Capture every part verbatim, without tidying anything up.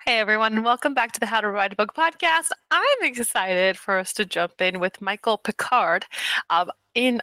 Hey everyone, welcome back to the How to Write a Book podcast. I'm excited for us to jump in with Michael Picard um, in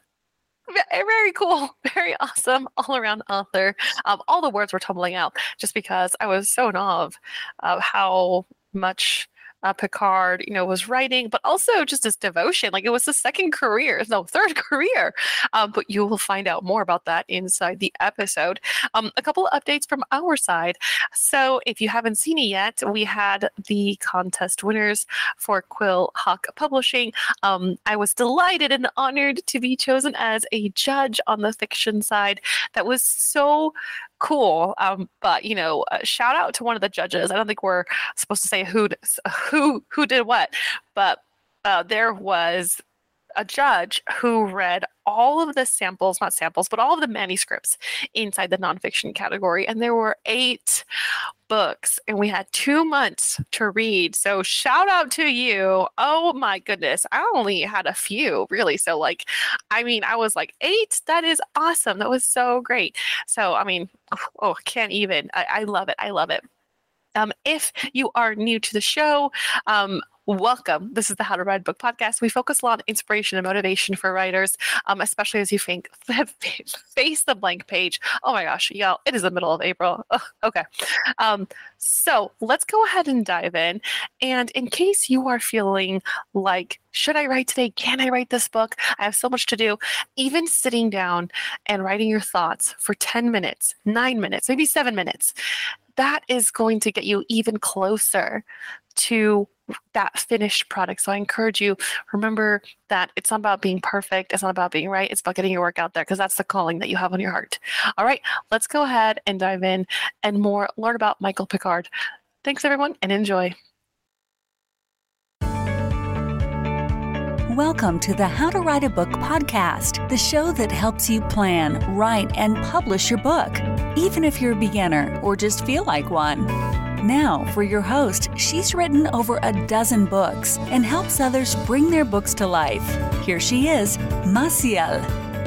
a very cool, very awesome, all-around author. Um, all the words were tumbling out just because I was so in awe of uh, how much uh, Picard, you know, was writing, but also just his devotion. Like it was his second career, no, third career. Um, but you will find out more about that inside the episode. Um, a couple of updates from our side. So if you haven't seen it yet, we had the contest winners for Quill Hawk Publishing. Um, I was delighted and honored to be chosen as a judge on the fiction side. That was so cool. Um, but you know, uh, shout out to one of the judges. I don't think we're supposed to say who who who did what, but uh, there was a judge who read all of the samples, not samples, but all of the manuscripts inside the nonfiction category. And there were eight books and we had two months to read. So shout out to you. Oh my goodness. I only had a few really. So like, I mean, I was like eight. That is awesome. That was so great. So, I mean, oh, can't even, I, I love it. I love it. Um, if you are new to the show, um, welcome. This is the How to Write a Book podcast. We focus a lot on inspiration and motivation for writers, um, especially as you think, face the blank page. Oh my gosh, y'all, it is the middle of April. Ugh, okay. Um, so let's go ahead and dive in. And in case you are feeling like, should I write today? Can I write this book? I have so much to do. Even sitting down and writing your thoughts for ten minutes, nine minutes, maybe seven minutes, that is going to get you even closer to that finished product. So I encourage you, remember that it's not about being perfect. It's not about being right. It's about getting your work out there because that's the calling that you have on your heart. All right, let's go ahead and dive in and more learn about Michael Picard. Thanks, everyone, and enjoy. Welcome to the How to Write a Book podcast, the show that helps you plan, write, and publish your book, even if you're a beginner or just feel like one. Now, for your host, she's written over a dozen books and helps others bring their books to life. Here she is, Maciel.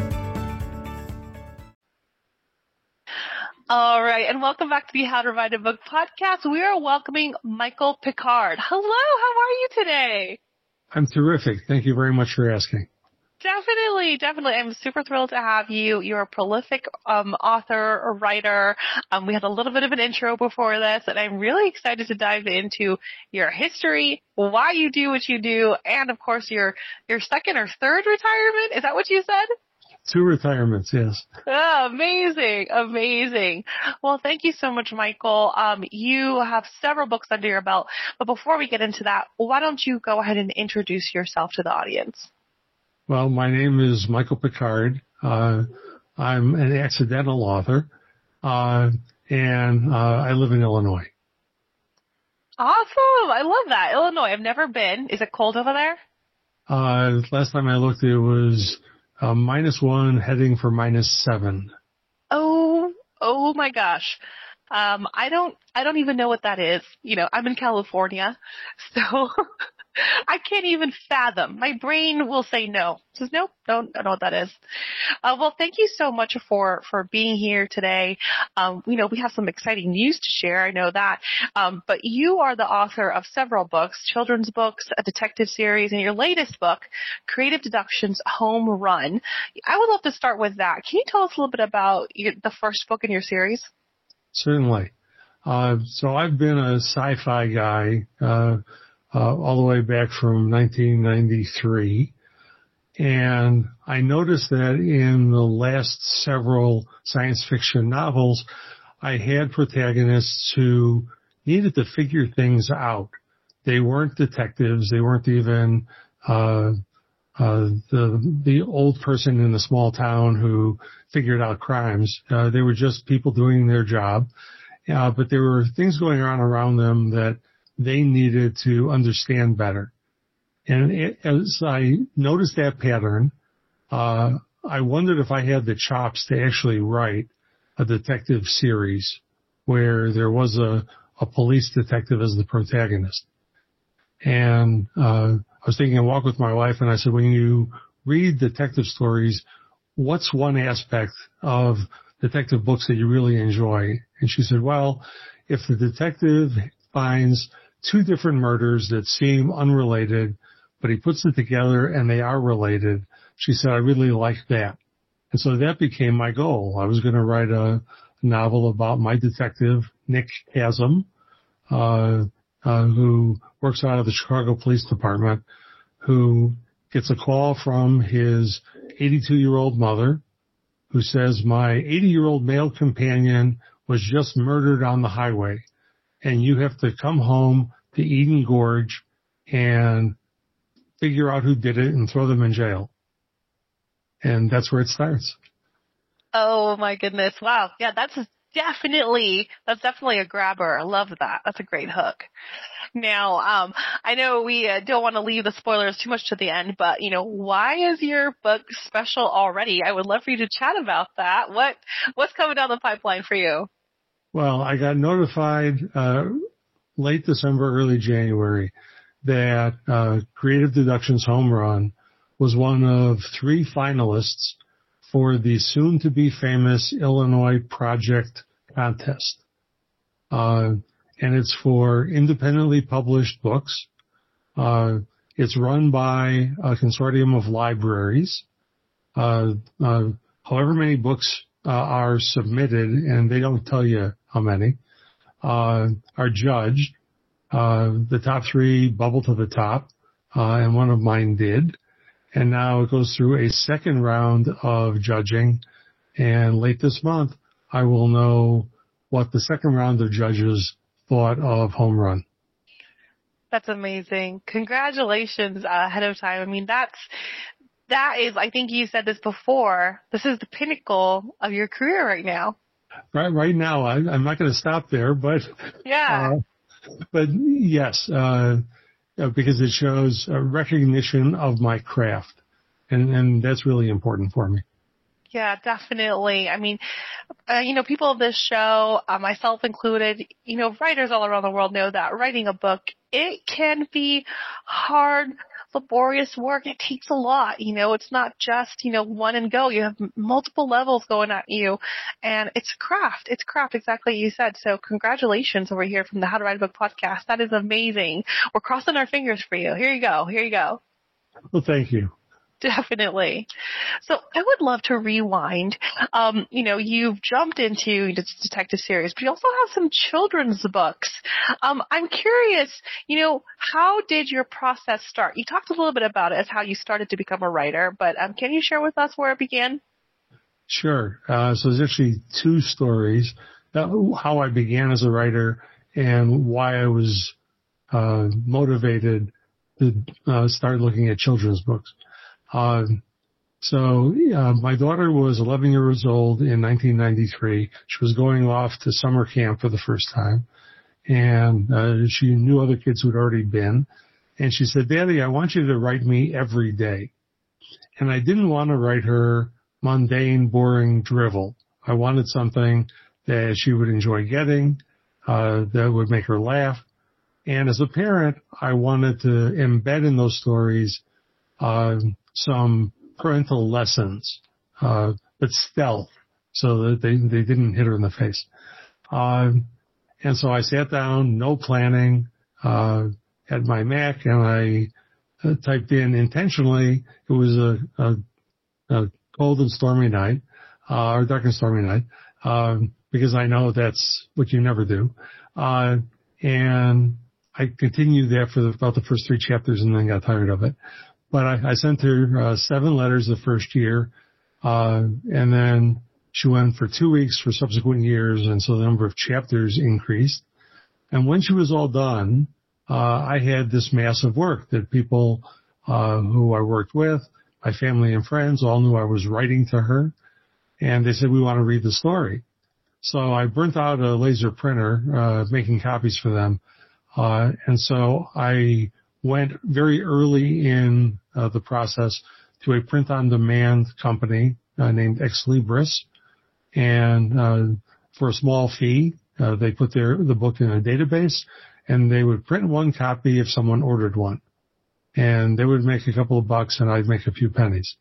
All right, and welcome back to the How to Write a Book podcast. We are welcoming Michael Picard. Hello, how are you today? I'm terrific. Thank you very much for asking. Definitely, definitely. I'm super thrilled to have you. You're a prolific um, author or writer. Um, we had a little bit of an intro before this, and I'm really excited to dive into your history, why you do what you do, and of course your your second or third retirement. Is that what you said? Two retirements, yes. Oh, amazing, amazing. Well, thank you so much, Michael. Um, you have several books under your belt, but before we get into that, why don't you go ahead and introduce yourself to the audience? Well, my name is Michael Picard. Uh, I'm an accidental author, uh, and uh, I live in Illinois. Awesome. I love that. Illinois. I've never been. Is it cold over there? Uh, last time I looked, it was uh, minus one heading for minus seven. Oh, oh my gosh. Um, I don't, I don't even know what that is. You know, I'm in California, so I can't even fathom. My brain will say no. It says, nope, don't, don't know what that is. Uh, well, thank you so much for, for being here today. Um, you know, we have some exciting news to share. I know that. Um, but you are the author of several books, children's books, a detective series, and your latest book, Creative Deductions Home Run. I would love to start with that. Can you tell us a little bit about your, the first book in your series? Certainly. Uh, so I've been a sci-fi guy, uh, Uh, all the way back from nineteen ninety-three. And I noticed that in the last several science fiction novels, I had protagonists who needed to figure things out. They weren't detectives. They weren't even uh, uh, the the old person in the small town who figured out crimes. Uh, they were just people doing their job. Uh, but there were things going on around them that they needed to understand better. And it, as I noticed that pattern, uh, I wondered if I had the chops to actually write a detective series where there was a, a police detective as the protagonist. And uh, I was taking a walk with my wife, and I said, when you read detective stories, what's one aspect of detective books that you really enjoy? And she said, well, if the detective finds two different murders that seem unrelated, but he puts it together and they are related. She said, I really like that. And so that became my goal. I was going to write a novel about my detective, Nick Chasm, uh, uh, who works out of the Chicago Police Department, who gets a call from his eighty-two-year-old mother, who says, my eighty-year-old male companion was just murdered on the highway, and you have to come home to Eden Gorge and figure out who did it and throw them in jail. And that's where it starts. Oh my goodness. Wow. Yeah, that's definitely, that's definitely a grabber. I love that. That's a great hook. Now, um, I know we uh, don't want to leave the spoilers too much to the end, but, you know, why is your book special already? I would love for you to chat about that. What, what's coming down the pipeline for you? Well, I got notified, uh, late December, early January that, uh, Creative Deductions Home Run was one of three finalists for the soon-to-be famous Illinois Project Contest. Uh, and it's for independently published books. Uh, it's run by a consortium of libraries. Uh, uh, however many books uh, are submitted, and they don't tell you how many, uh, are judged. Uh, the top three bubble to the top, uh, and one of mine did. And now it goes through a second round of judging. And late this month, I will know what the second round of judges thought of Home Run. That's amazing. Congratulations uh, ahead of time. I mean, that's, that is, I think you said this before, this is the pinnacle of your career right now. Right, right now, I, I'm not going to stop there, but, yeah. Uh, but yes, uh, because it shows a recognition of my craft, and, and that's really important for me. Yeah, definitely. I mean, uh, you know, people of this show, uh, myself included, you know, writers all around the world know that writing a book, it can be hard, laborious work. It takes a lot. You know, it's not just, you know, one and go. You have multiple levels going at you, and it's craft. It's craft, exactly what you said. So congratulations over here from the How to Write a Book podcast. That is amazing. We're crossing our fingers for you. Here you go. Here you go. Well, thank you. Definitely. So I would love to rewind. Um, you know, you've jumped into the detective series, but you also have some children's books. Um, I'm curious, you know, how did your process start? You talked a little bit about it as how you started to become a writer, but um, can you share with us where it began? Sure. Uh, so there's actually two stories, uh, how I began as a writer and why I was uh, motivated to uh, start looking at children's books. Uh, so, uh, my daughter was eleven years old in nineteen ninety-three. She was going off to summer camp for the first time, and, uh, she knew other kids who'd already been. And she said, Daddy, I want you to write me every day. And I didn't want to write her mundane, boring drivel. I wanted something that she would enjoy getting, uh, that would make her laugh. And as a parent, I wanted to embed in those stories, uh, some parental lessons, uh, but stealth, so that they, they didn't hit her in the face. Uh, and so I sat down, no planning, uh, at my Mac, and I uh, typed in intentionally, it was a, a, a cold and stormy night, uh, or dark and stormy night, um, because I know that's what you never do. Uh, and I continued that for the, about the first three chapters and then got tired of it. But I, I sent her uh, seven letters the first year, uh, and then she went for two weeks for subsequent years, and so the number of chapters increased. And when she was all done, uh, I had this massive work that people uh, who I worked with, my family and friends, all knew I was writing to her, and they said, we want to read the story. So I burnt out a laser printer, uh, making copies for them, uh, and so I went very early in uh, the process to a print-on-demand company uh, named Ex Libris, and uh, for a small fee, uh, they put their the book in a database, and they would print one copy if someone ordered one, and they would make a couple of bucks, and I'd make a few pennies,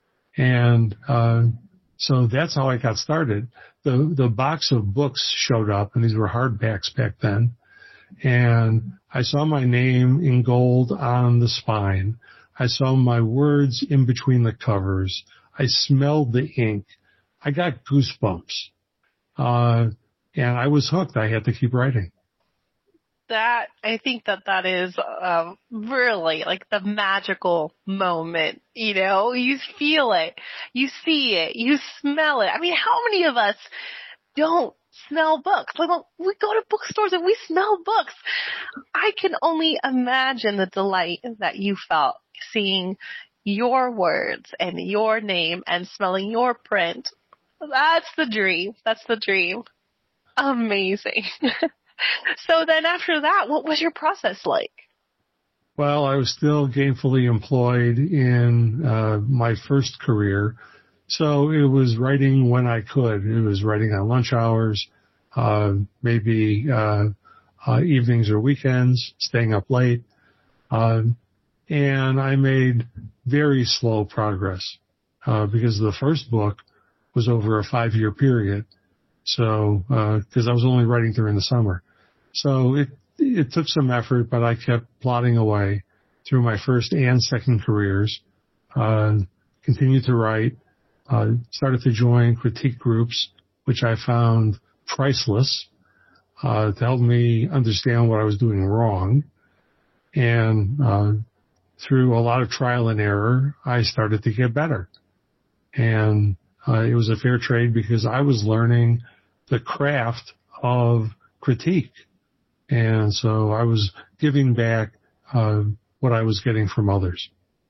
and uh, so that's how I got started. The the box of books showed up, and these were hardbacks back then. And I saw my name in gold on the spine. I saw my words in between the covers. I smelled the ink. I got goosebumps. Uh, and I was hooked. I had to keep writing. That, I think that that is um, really like the magical moment, you know, you feel it, you see it, you smell it. I mean, how many of us don't smell books? Like, well, we go to bookstores and we smell books. I can only imagine the delight that you felt seeing your words and your name and smelling your print. That's the dream. That's the dream. Amazing. So then after that, what was your process like? Well, I was still gainfully employed in uh, my first career. So it was writing when I could. It was writing on lunch hours, uh, maybe uh, uh, evenings or weekends, staying up late. Uh, and I made very slow progress uh, because the first book was over a five-year period. So, because uh, I was only writing during the summer. So it it took some effort, but I kept plodding away through my first and second careers, uh, continued to write, uh, started to join critique groups, which I found priceless, uh, to help me understand what I was doing wrong. And uh, through a lot of trial and error, I started to get better. And uh, it was a fair trade because I was learning the craft of critique. And so I was giving back uh, what I was getting from others.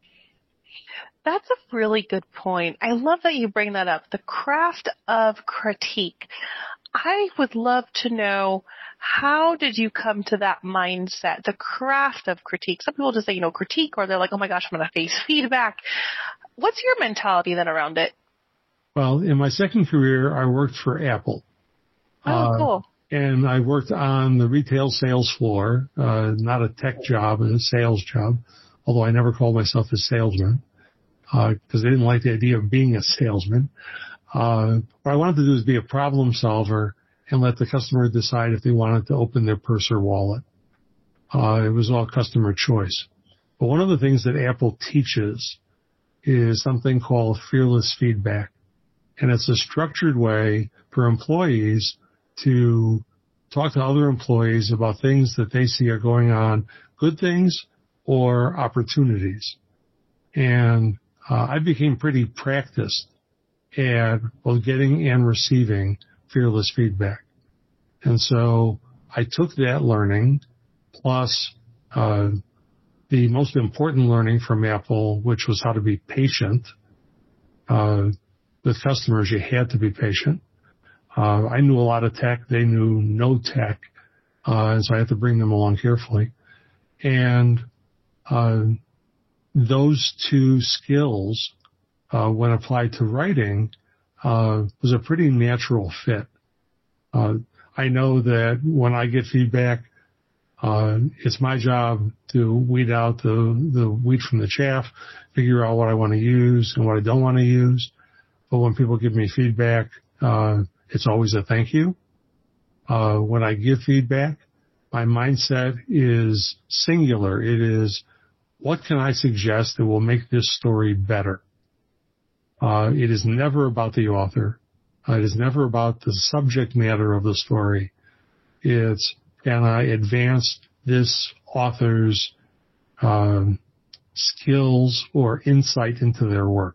That's a really good point. I love that you bring that up, the craft of critique. I would love to know, how did you come to that mindset, the craft of critique? Some people just say, you know, critique, or they're like, oh my gosh, I'm going to face feedback. What's your mentality then around it? Well, in my second career, I worked for Apple. Oh, uh, cool. And I worked on the retail sales floor, uh, not a tech job, a sales job, although I never called myself a salesman, uh, because I didn't like the idea of being a salesman. Uh, what I wanted to do is be a problem solver and let the customer decide if they wanted to open their purse or wallet. Uh, it was all customer choice. But one of the things that Apple teaches is something called fearless feedback. And it's a structured way for employees to talk to other employees about things that they see are going on, good things or opportunities. And uh, I became pretty practiced at both getting and receiving fearless feedback. And so I took that learning plus uh, the most important learning from Apple, which was how to be patient. Uh, with customers, you had to be patient. Uh, I knew a lot of tech. They knew no tech. Uh, and so I had to bring them along carefully. And uh, those two skills, uh, when applied to writing, uh, was a pretty natural fit. Uh, I know that when I get feedback, uh, it's my job to weed out the, the wheat from the chaff, figure out what I want to use and what I don't want to use. But when people give me feedback, uh, it's always a thank you. Uh, when I give feedback, my mindset is singular. It is, what can I suggest that will make this story better? Uh, it is never about the author. Uh, it is never about the subject matter of the story. It's, can I advance this author's um, skills or insight into their work?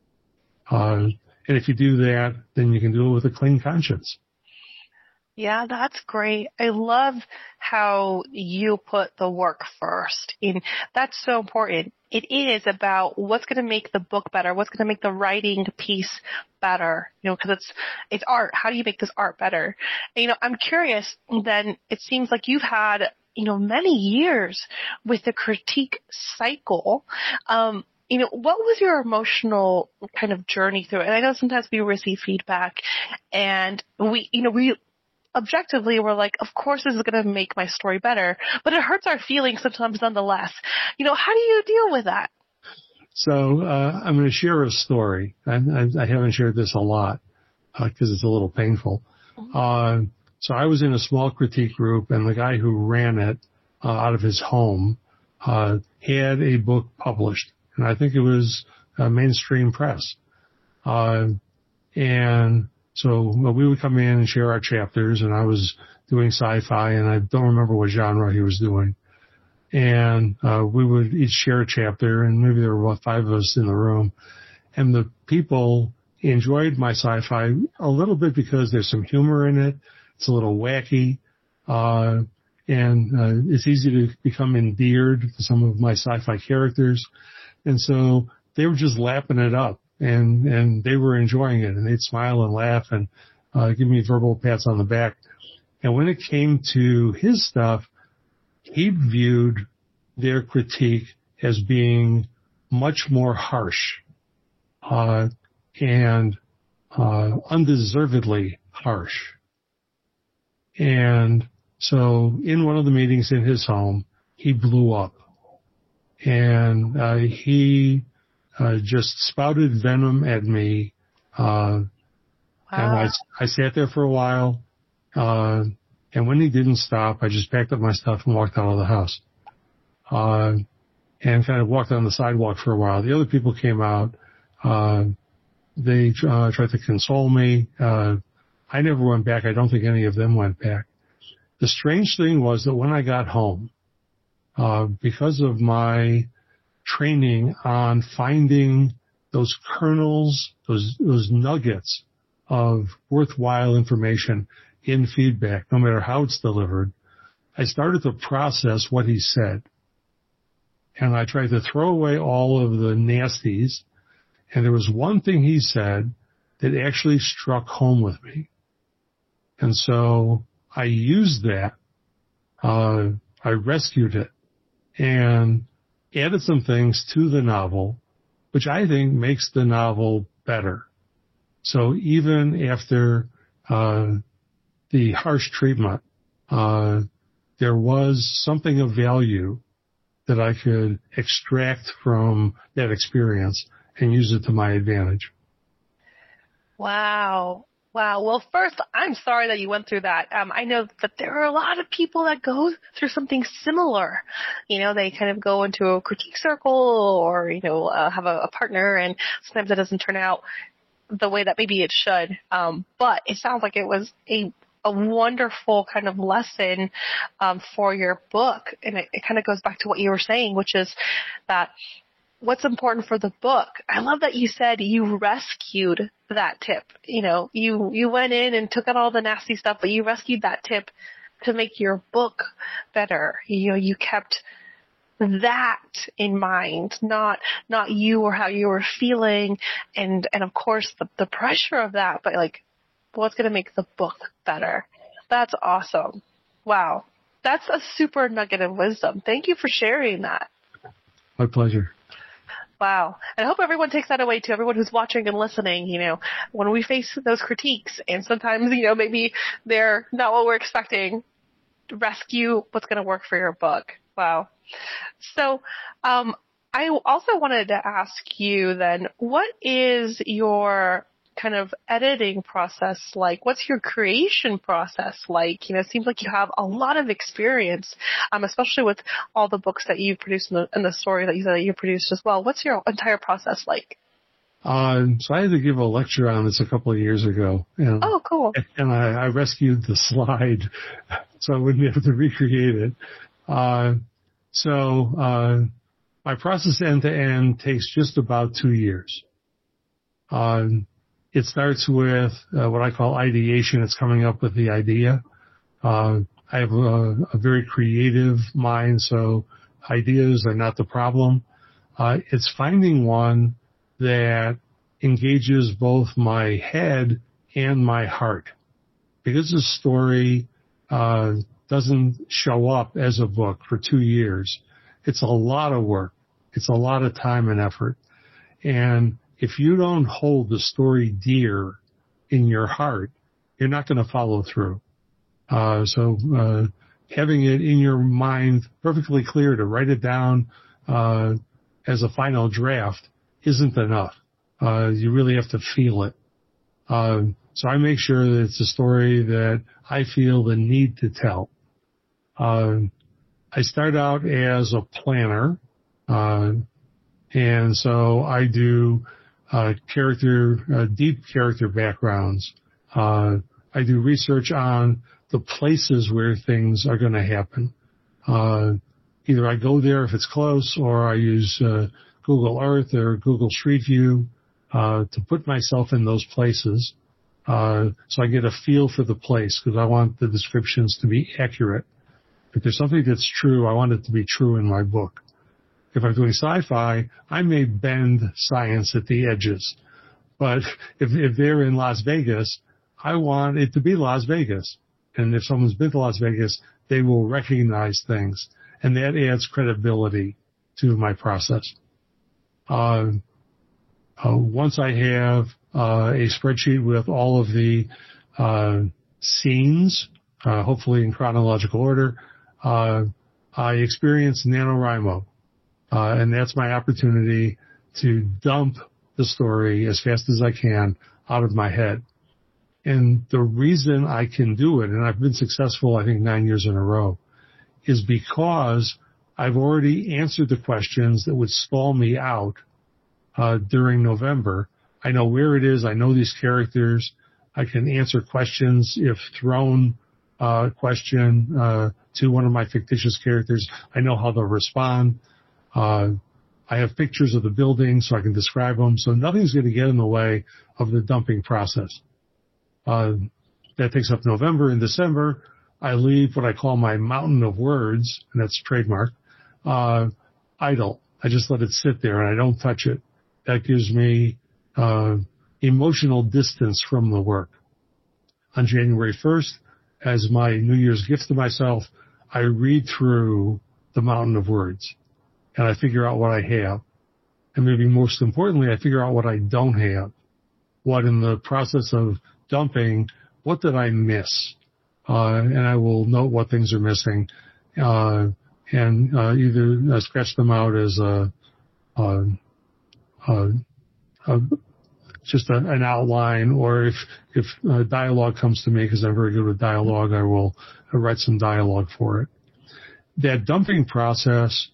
Uh, and if you do that, then you can do it with a clean conscience. Yeah, that's great. I love how you put the work first. And that's so important. It is about what's going to make the book better, what's going to make the writing piece better, you know, because it's it's art. How do you make this art better? And, you know, I'm curious, then it seems like you've had, you know, many years with the critique cycle. Um, you know, what was your emotional kind of journey through it? And I know sometimes we receive feedback and we, you know, we objectively we're like, of course this is going to make my story better, but it hurts our feelings sometimes nonetheless. You know, how do you deal with that? So uh, I'm going to share a story. I, I, I haven't shared this a lot because uh, it's a little painful. Mm-hmm. Uh, so I was in a small critique group, and the guy who ran it uh, out of his home uh, had a book published, and I think it was uh, Mainstream Press. Uh, and so well, we would come in and share our chapters, and I was doing sci-fi, and I don't remember what genre he was doing. And uh, we would each share a chapter, and maybe there were about five of us in the room. And the people enjoyed my sci-fi a little bit because there's some humor in it. It's a little wacky, uh, and uh, it's easy to become endeared to some of my sci-fi characters. And so they were just lapping it up, and, and they were enjoying it, and they'd smile and laugh and uh, give me verbal pats on the back. And when it came to his stuff, he viewed their critique as being much more harsh, uh, and, uh, undeservedly harsh. And so in one of the meetings in his home, he blew up, and, uh, he, uh, just spouted venom at me. Uh, wow. And I, I sat there for a while, uh, and when he didn't stop, I just packed up my stuff and walked out of the house, uh, and kind of walked on the sidewalk for a while. The other people came out. Uh, they uh, tried to console me. Uh, I never went back. I don't think any of them went back. The strange thing was that when I got home, uh, because of my training on finding those kernels, those those nuggets of worthwhile information in feedback, no matter how it's delivered, I started to process what he said. And I tried to throw away all of the nasties. And there was one thing he said that actually struck home with me. And so I used that. Uh, I rescued it and added some things to the novel, which I think makes the novel better. So even after, uh, the harsh treatment, uh, there was something of value that I could extract from that experience and use it to my advantage. Wow. Wow. Well, first, I'm sorry that you went through that. Um, I know that there are a lot of people that go through something similar. You know, they kind of go into a critique circle or, you know, uh, have a, a partner, and sometimes it doesn't turn out the way that maybe it should. Um, but it sounds like it was a a wonderful kind of lesson um, for your book. And it, it kind of goes back to what you were saying, which is that what's important for the book. I love that you said you rescued that tip. You know, you, you went in and took out all the nasty stuff, but you rescued that tip to make your book better. You know, you kept that in mind, not, not you or how you were feeling. And, and of course the, the pressure of that, but like, what's going to make the book better. That's awesome. Wow. That's a super nugget of wisdom. Thank you for sharing that. My pleasure. Wow. And I hope everyone takes that away too. Everyone who's watching and listening, you know, when we face those critiques and sometimes, you know, maybe they're not what we're expecting, rescue what's going to work for your book. Wow. So, um, I also wanted to ask you then, what is your kind of editing process like? What's your creation process like? You know, it seems like you have a lot of experience, um, especially with all the books that you've produced and the, and the story that you said that you produced as well. What's your entire process like? Um, so I had to give a lecture on this a couple of years ago. And, oh, cool. And I, I rescued the slide so I wouldn't have to recreate it. Uh, so, uh, my process end to end takes just about two years. Um, It starts with uh, what I call ideation. It's coming up with the idea. Uh, I have a, a very creative mind, so ideas are not the problem. Uh, it's finding one that engages both my head and my heart. Because the story uh, doesn't show up as a book for two years, it's a lot of work. It's a lot of time and effort. And if you don't hold the story dear in your heart, you're not going to follow through. Uh, so uh, having it in your mind perfectly clear to write it down uh, as a final draft isn't enough. Uh, you really have to feel it. Uh, So I make sure that it's a story that I feel the need to tell. Uh, I start out as a planner, uh, and so I do uh, character, uh, deep character backgrounds. Uh, I do research on the places where things are going to happen. Uh, either I go there if it's close, or I use uh, Google Earth or Google Street View uh, to put myself in those places. Uh, so I get a feel for the place, because I want the descriptions to be accurate. If there's something that's true, I want it to be true in my book. If I'm doing sci-fi, I may bend science at the edges. But if, if they're in Las Vegas, I want it to be Las Vegas. And if someone's been to Las Vegas, they will recognize things. And that adds credibility to my process. Uh, uh, once I have uh, a spreadsheet with all of the uh, scenes, uh, hopefully in chronological order, uh, I experience NaNoWriMo. Uh, and that's my opportunity to dump the story as fast as I can out of my head. And the reason I can do it, and I've been successful, I think, nine years in a row, is because I've already answered the questions that would stall me out uh, during November. I know where it is. I know these characters. I can answer questions if thrown uh, question uh, to one of my fictitious characters. I know how they'll respond. Uh, I have pictures of the building so I can describe them. So nothing's going to get in the way of the dumping process. Uh, that takes up November. In December, I leave what I call my mountain of words, and that's trademark, uh, idle. I just let it sit there and I don't touch it. That gives me uh, emotional distance from the work. On January first, as my New Year's gift to myself, I read through the mountain of words and I figure out what I have. And maybe most importantly, I figure out what I don't have. What in the process of dumping, what did I miss? Uh, and I will note what things are missing, uh, and uh, either uh, sketch them out as a, a, a, a just a, an outline, or if if uh, dialogue comes to me, because I'm very good with dialogue, I will uh, write some dialogue for it. That dumping process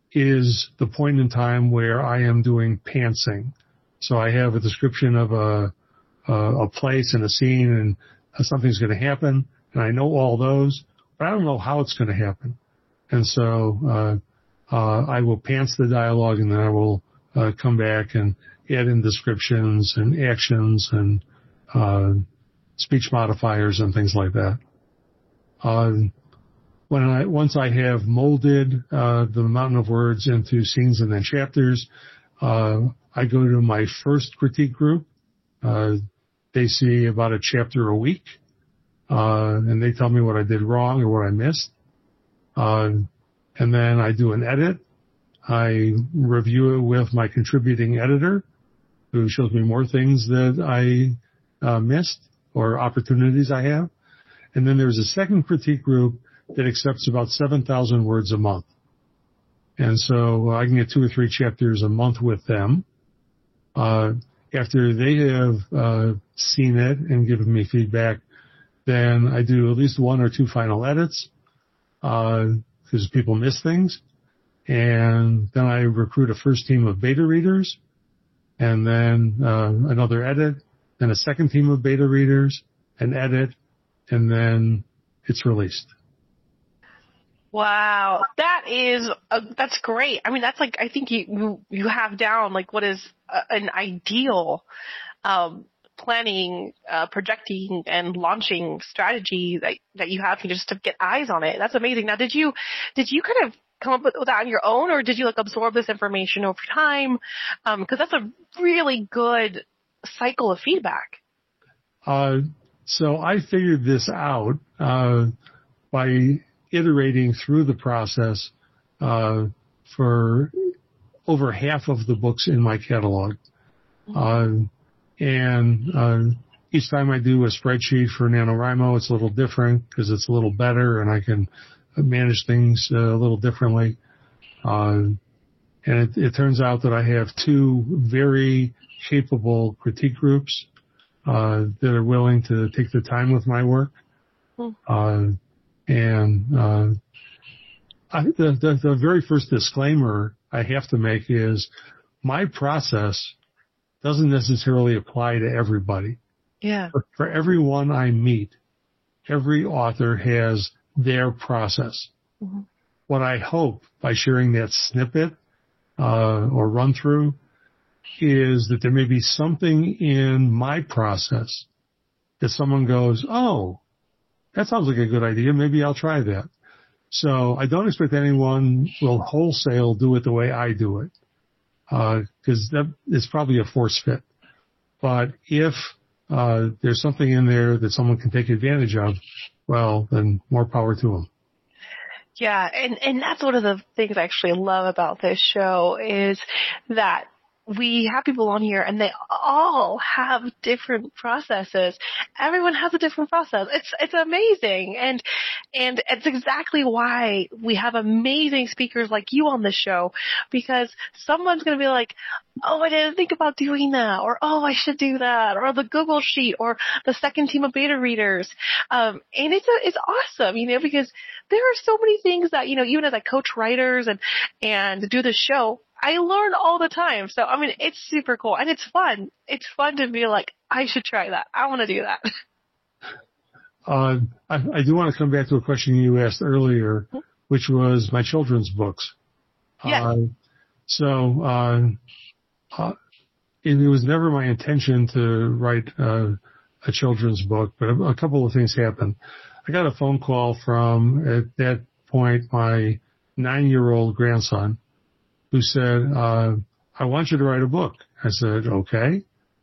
is the point in time where I am doing pantsing. So I have a description of a a, a place and a scene, and uh, something's going to happen. And I know all those, but I don't know how it's going to happen. And so uh, uh, I will pants the dialogue, and then I will uh, come back and add in descriptions and actions and uh, speech modifiers and things like that. Uh, when I once I have molded uh, the mountain of words into scenes and then chapters, uh, I go to my first critique group. Uh, they see about a chapter a week. Uh, and they tell me what I did wrong or what I missed. Uh, and then I do an edit. I review it with my contributing editor, who shows me more things that I uh, missed or opportunities I have. And then there's a second critique group that accepts about seven thousand words a month. And so I can get two or three chapters a month with them. Uh, after they have uh, seen it and given me feedback, then I do at least one or two final edits, because uh, people miss things. And then I recruit a first team of beta readers, and then uh, another edit, then a second team of beta readers, an edit, and then it's released. Wow, that is uh, that's great. I mean, that's like, I think you you, you have down like what is a, an ideal um planning, uh, projecting, and launching strategy that that you have to just to get eyes on it. That's amazing. Now, did you did you kind of come up with that on your own, or did you like absorb this information over time? Um, because that's a really good cycle of feedback. Uh, so I figured this out uh, by iterating through the process uh, for over half of the books in my catalog. Mm-hmm. Uh, And uh, each time I do a spreadsheet for NaNoWriMo, it's a little different because it's a little better and I can manage things uh, a little differently. Uh, and it, it turns out that I have two very capable critique groups. uh, that are willing to take the time with my work. Mm. Uh, and uh, I, the, the, the very first disclaimer I have to make is my process doesn't necessarily apply to everybody. Yeah. But for everyone I meet, every author has their process. Mm-hmm. What I hope by sharing that snippet uh, or run through is that there may be something in my process that someone goes, oh, that sounds like a good idea. Maybe I'll try that. So I don't expect anyone will wholesale do it the way I do it, because uh, that is probably a force fit. But if uh, there's something in there that someone can take advantage of, well, then more power to them. Yeah, and, and that's one of the things I actually love about this show is that we have people on here and they all have different processes. Everyone has a different process. It's, it's amazing. And, and it's exactly why we have amazing speakers like you on the show, because someone's going to be like, oh, I didn't think about doing that, or, oh, I should do that, or the Google Sheet, or the second team of beta readers. Um, and it's, a, it's awesome, you know, because there are so many things that, you know, even as I coach writers and, and do the show, I learn all the time. So, I mean, it's super cool and it's fun. It's fun to be like, I should try that. I want to do that. Uh, I, I do want to come back to a question you asked earlier, which was my children's books. Yes. Uh, so, uh, uh, it, it was never my intention to write uh, a children's book, but a, a couple of things happened. I got a phone call from, at that point, my nine-year-old grandson, who said, uh, I want you to write a book. I said, okay.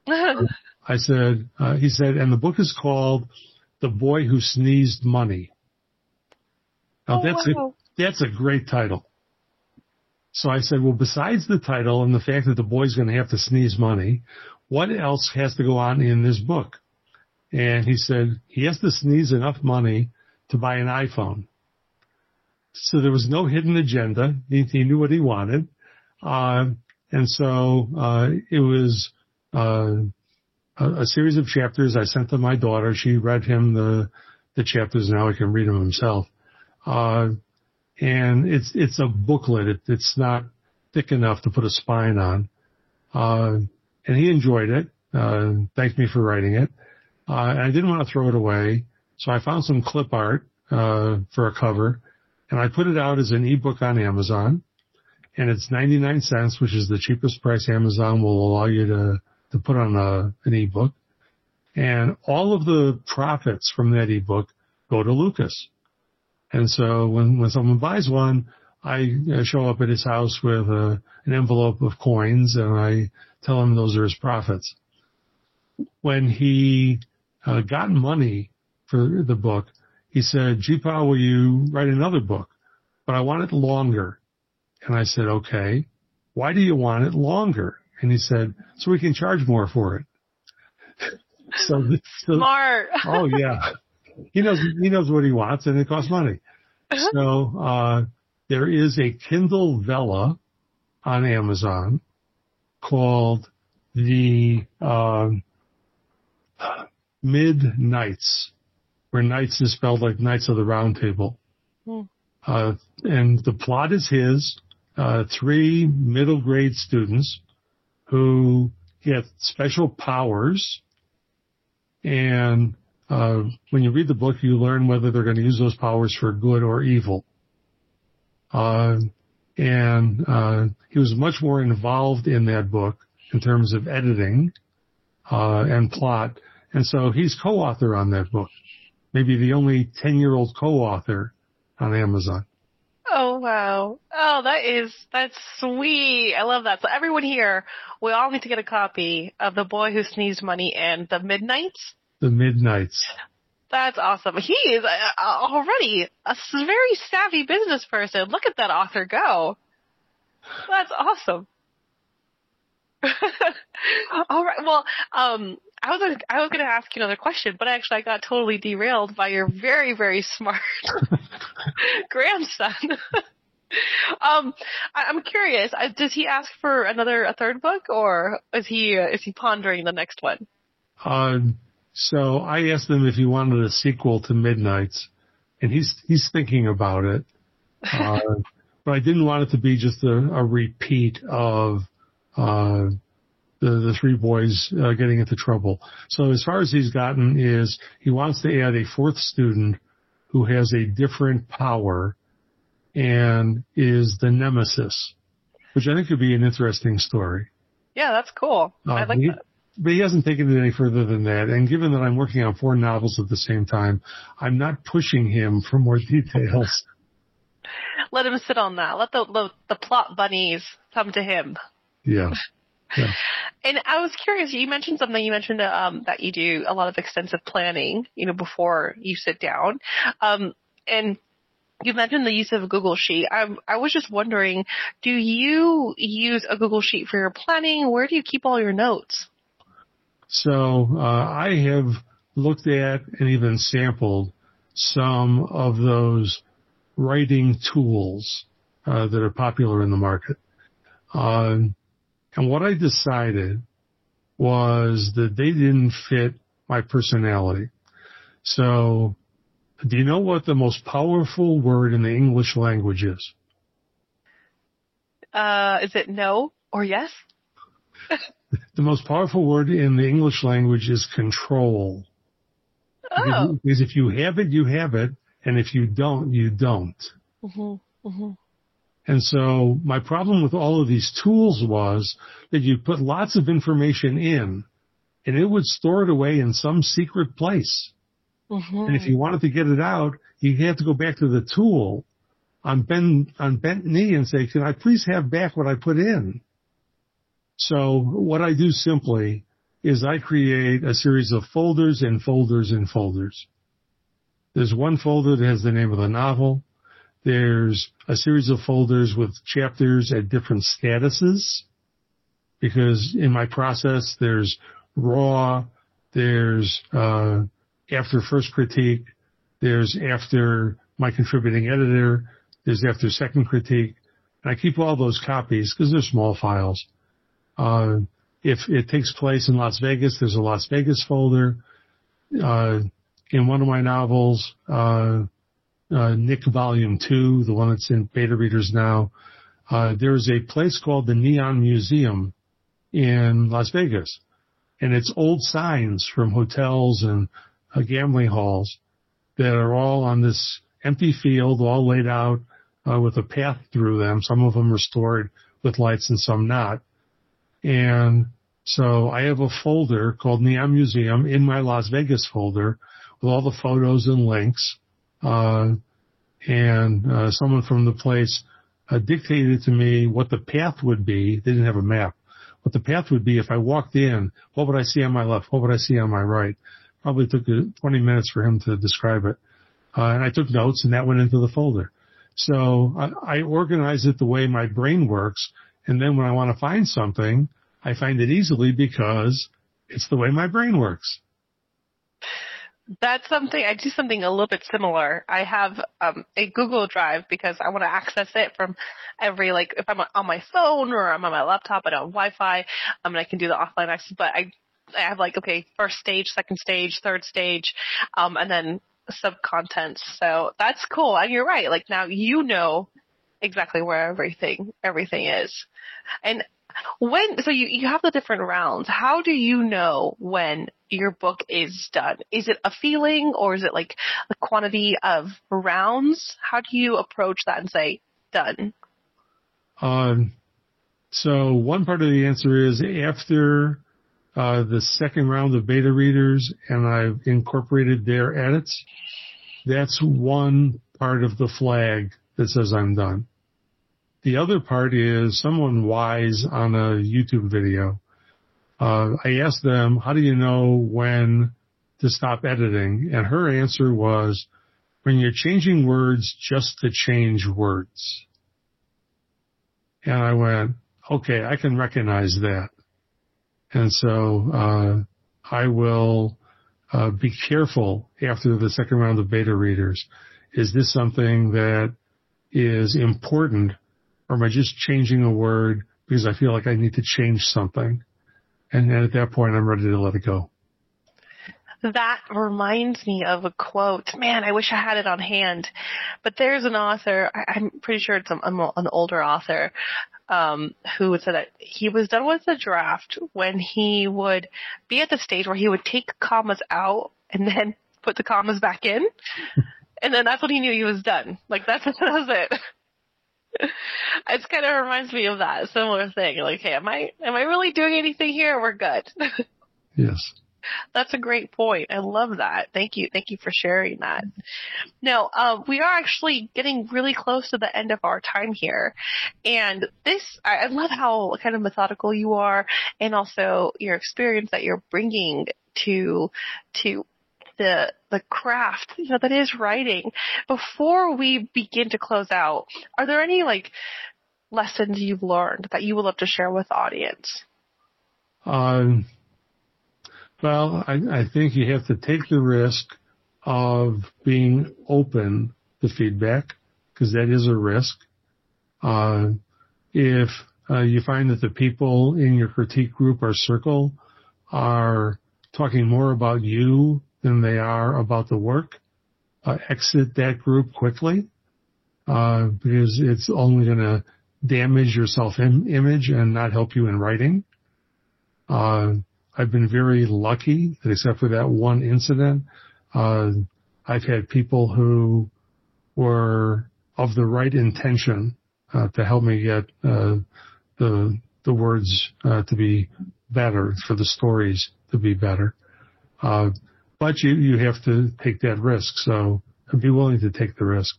I said, uh, he said, and the book is called The Boy Who Sneezed Money. Now, oh, that's, wow. a, that's a great title. So I said, well, besides the title and the fact that the boy's going to have to sneeze money, what else has to go on in this book? And he said, he has to sneeze enough money to buy an iPhone. So there was no hidden agenda. He, he knew what he wanted. Uh, and so, uh, it was, uh, a, a series of chapters I sent to my daughter. She read him the, the chapters. Now he can read them himself. Uh, and it's, it's a booklet. It, it's not thick enough to put a spine on. Uh, and he enjoyed it. Uh, thanked me for writing it. Uh, and I didn't want to throw it away. So I found some clip art, uh, for a cover, and I put it out as an ebook on Amazon. And it's ninety-nine cents, which is the cheapest price Amazon will allow you to, to put on a, an ebook. And all of the profits from that ebook go to Lucas. And so when, when someone buys one, I show up at his house with a, an envelope of coins and I tell him those are his profits. When he uh, got money for the book, he said, G P A, will you write another book? But I want it longer. And I said, okay, why do you want it longer? And he said, so we can charge more for it. so, so Smart. Oh yeah. He knows, he knows what he wants and it costs money. So, uh, there is a Kindle Vella on Amazon called the, um, Midnights, where Knights is spelled like Knights of the Round Table. Hmm. Uh, and the plot is his. Uh, three middle grade students who get special powers. And, uh, when you read the book, you learn whether they're going to use those powers for good or evil. Uh, and, uh, he was much more involved in that book in terms of editing, uh, and plot. And so he's co-author on that book. Maybe the only ten-year-old co-author on Amazon. Oh, wow. Oh, that is, that's sweet. I love that. So everyone here, we all need to get a copy of The Boy Who Sneezed Money and The Midnights. The Midnights. That's awesome. He is uh, already a very savvy business person. Look at that author go. That's awesome. All right. Well, um, I was gonna, I was going to ask you another question, but actually I got totally derailed by your very, very smart grandson. um, I, I'm curious. Uh, does he ask for another, a third book, or is he uh, is he pondering the next one? Uh, so I asked him if he wanted a sequel to Midnights, and he's he's thinking about it. Uh, but I didn't want it to be just a, a repeat of uh, the the three boys uh, getting into trouble. So as far as he's gotten is he wants to add a fourth student who has a different power and is the nemesis, which I think could be an interesting story. Yeah, that's cool. Uh, I like he, that. But he hasn't taken it any further than that. And given that I'm working on four novels at the same time, I'm not pushing him for more details. Let him sit on that. Let the the, the plot bunnies come to him. Yeah. yeah. And I was curious, you mentioned something, you mentioned um, that you do a lot of extensive planning, you know, before you sit down. Um, and you mentioned the use of a Google Sheet. I, I was just wondering, do you use a Google Sheet for your planning? Where do you keep all your notes? So uh, I have looked at and even sampled some of those writing tools uh, that are popular in the market. Uh, and what I decided was that they didn't fit my personality. So do you know what the most powerful word in the English language is? Uh, is it no or yes? The most powerful word in the English language is control. Oh. Because if you have it, you have it. And if you don't, you don't. Mm-hmm. Mm-hmm. And so my problem with all of these tools was that you put lots of information in and it would store it away in some secret place. Mm-hmm. And if you wanted to get it out, you have to go back to the tool on bend, on bent knee and say, can I please have back what I put in? So what I do simply is I create a series of folders and folders and folders. There's one folder that has the name of the novel. There's a series of folders with chapters at different statuses, because in my process there's raw, there's uh, after first critique, there's after my contributing editor, there's after second critique, and I keep all those copies because they're small files. Uh, if it takes place in Las Vegas, there's a Las Vegas folder. Uh, in one of my novels, uh, uh, Nick Volume two, the one that's in beta readers now, uh, there's a place called the Neon Museum in Las Vegas. And it's old signs from hotels and uh, gambling halls that are all on this empty field, all laid out uh, with a path through them. Some of them restored with lights and some not. And so I have a folder called Neon Museum in my Las Vegas folder with all the photos and links. Uh, and uh, someone from the place uh, dictated to me what the path would be. They didn't have a map. What the path would be if I walked in, what would I see on my left? What would I see on my right? Probably took twenty minutes for him to describe it. Uh, and I took notes, and that went into the folder. So I, I organize it the way my brain works, and then when I want to find something, I find it easily because it's the way my brain works. That's something, I do something a little bit similar. I have um, a Google Drive because I want to access it from every, like, if I'm on my phone or I'm on my laptop, I don't have Wi-Fi, um, and I can do the offline access, but I, I have, like, okay, first stage, second stage, third stage, um, and then sub-contents. So that's cool. And you're right. Like, now you know exactly where everything, everything is. And when, so you, you have the different rounds. How do you know when your book is done? Is it a feeling, or is it like the quantity of rounds? How do you approach that and say, done? Um, so one part of the answer is after uh, the second round of beta readers and I've incorporated their edits, that's one part of the flag that says I'm done. The other part is someone wise on a YouTube video. Uh, I asked them, how do you know when to stop editing? And her answer was, when you're changing words just to change words. And I went, okay, I can recognize that. And so uh, I will uh, be careful after the second round of beta readers. Is this something that is important, or am I just changing a word because I feel like I need to change something? And then at that point, I'm ready to let it go. That reminds me of a quote. Man, I wish I had it on hand. But there's an author, I, I'm pretty sure it's a, an older author, um, who said that he was done with the draft when he would be at the stage where he would take commas out and then put the commas back in. And then that's when he knew he was done. Like, that's, that was it. It kind of reminds me of that similar thing. Like, hey, am I am I really doing anything here? We're good. Yes. That's a great point. I love that. Thank you. Thank you for sharing that. Now, uh, we are actually getting really close to the end of our time here. And this, I, I love how kind of methodical you are, and also your experience that you're bringing to, to the, the craft, you know, that is writing. Before we begin to close out, are there any like lessons you've learned that you would love to share with the audience? Um, Well, I, I think you have to take the risk of being open to feedback, because that is a risk. Uh, if uh, you find that the people in your critique group or circle are talking more about you than they are about the work, uh, exit that group quickly, uh, because it's only going to damage your self-image and not help you in writing. Uh, I've been very lucky that except for that one incident, uh, I've had people who were of the right intention uh, to help me get uh, the the words uh, to be better, for the stories to be better. Uh, but you, you have to take that risk, so be willing to take the risk.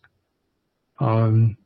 Um,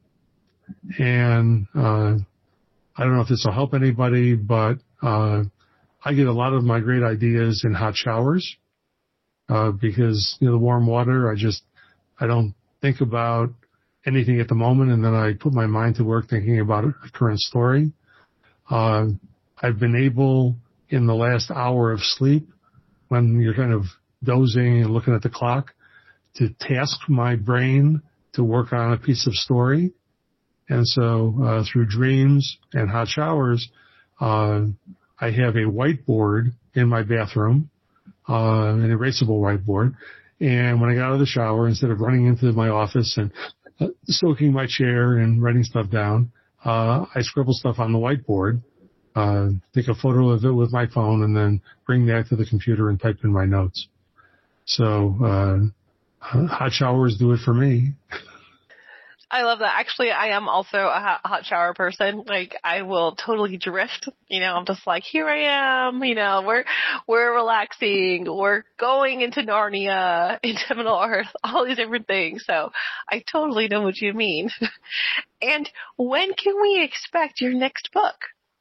and uh, I don't know if this will help anybody, but uh, I get a lot of my great ideas in hot showers, uh, because, you know, the warm water, I just, I don't think about anything at the moment, and then I put my mind to work thinking about a current story. Uh, I've been able, in the last hour of sleep, when you're kind of dozing and looking at the clock, to task my brain to work on a piece of story. And so, uh, through dreams and hot showers, uh, I have a whiteboard in my bathroom, uh, an erasable whiteboard. And when I got out of the shower, instead of running into my office and uh, soaking my chair and writing stuff down, uh, I scribble stuff on the whiteboard, uh, take a photo of it with my phone, and then bring that to the computer and type in my notes. So, uh, hot showers do it for me. I love that. Actually, I am also a hot, hot shower person. Like, I will totally drift. You know, I'm just like, here I am. You know, we're we're relaxing. We're going into Narnia, into Middle Earth, all these different things. So I totally know what you mean. And when can we expect your next book?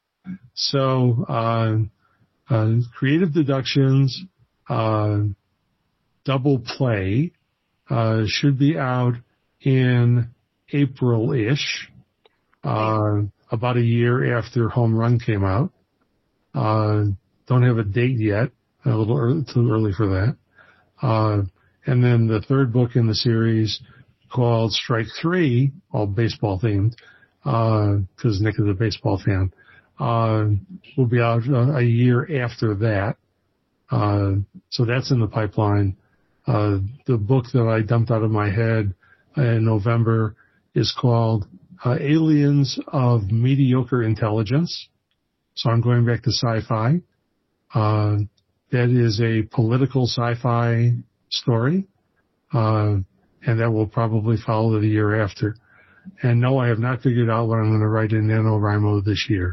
So, uh, uh, Creative Deductions, uh, Double Play, uh, should be out in April-ish, uh, about a year after Home Run came out. Uh, don't have a date yet, a little early, too early for that. Uh, and then the third book in the series, called Strike Three, all baseball themed, uh, cause Nick is a baseball fan, uh, will be out uh, a year after that. Uh, so that's in the pipeline. Uh, the book that I dumped out of my head in November is called uh, Aliens of Mediocre Intelligence. So I'm going back to sci-fi. Uh, that is a political sci-fi story, uh, and that will probably follow the year after. And no, I have not figured out what I'm going to write in NaNoWriMo this year.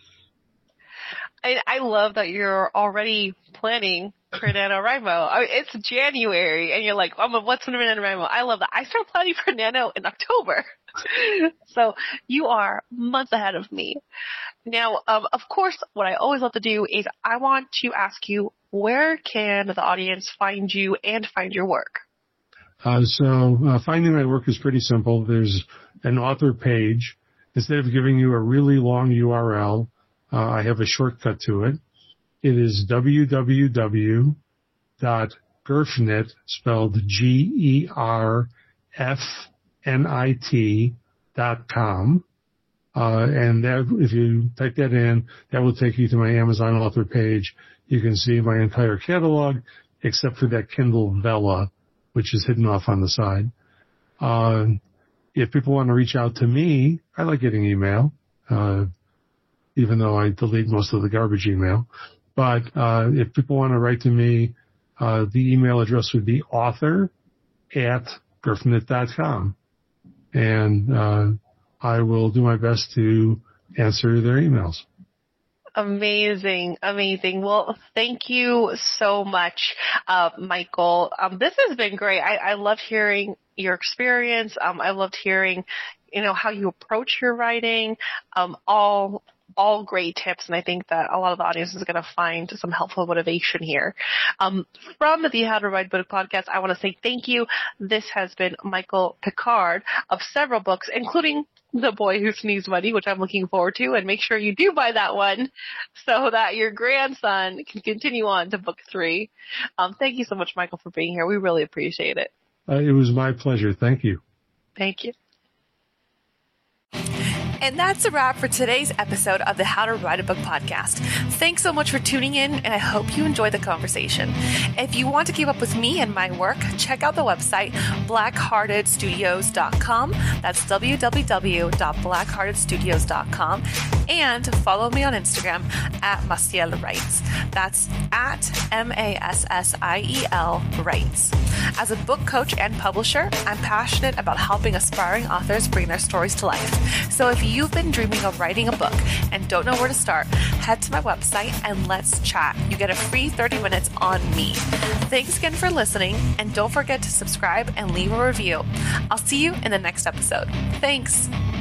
I, I love that you're already planning for NaNoWriMo. I mean, it's January, and you're like, oh, what's in NaNoWriMo? I love that. I start planning for Nano in October. So you are months ahead of me. Now, um, of course, what I always love to do is I want to ask you, where can the audience find you and find your work? Uh, so uh, finding my work is pretty simple. There's an author page. Instead of giving you a really long U R L, uh, I have a shortcut to it. It is w w w dot gerfnit, spelled G E R F N I T dot com. Uh, and that, if you type that in, that will take you to my Amazon author page. You can see my entire catalog, except for that Kindle Vella, which is hidden off on the side. Uh, if people want to reach out to me, I like getting email, uh, even though I delete most of the garbage email. But uh, if people want to write to me, uh, the email address would be author at griffnet dot com. And uh, I will do my best to answer their emails. Amazing, amazing. Well, thank you so much, uh, Michael. Um, this has been great. I, I loved hearing your experience. Um, I loved hearing, you know, how you approach your writing. Um, all, all great tips, and I think that a lot of the audience is going to find some helpful motivation here. Um, from the How to Write a Book podcast, I want to say thank you. This has been Michael Picard of several books, including The Boy Who Sneezed Money, which I'm looking forward to, and make sure you do buy that one so that your grandson can continue on to book three. Um, thank you so much, Michael, for being here. We really appreciate it. Uh, it was my pleasure. Thank you. Thank you. And that's a wrap for today's episode of the How to Write a Book podcast. Thanks so much for tuning in, and I hope you enjoyed the conversation. If you want to keep up with me and my work, check out the website black hearted studios dot com. That's w w w dot black hearted studios dot com. And follow me on Instagram at Massiel Writes. That's at M A S S I E L Writes. As a book coach and publisher, I'm passionate about helping aspiring authors bring their stories to life. So if you've been dreaming of writing a book and don't know where to start, head to my website and let's chat. You get a free thirty minutes on me. Thanks again for listening, and don't forget to subscribe and leave a review. I'll see you in the next episode. Thanks.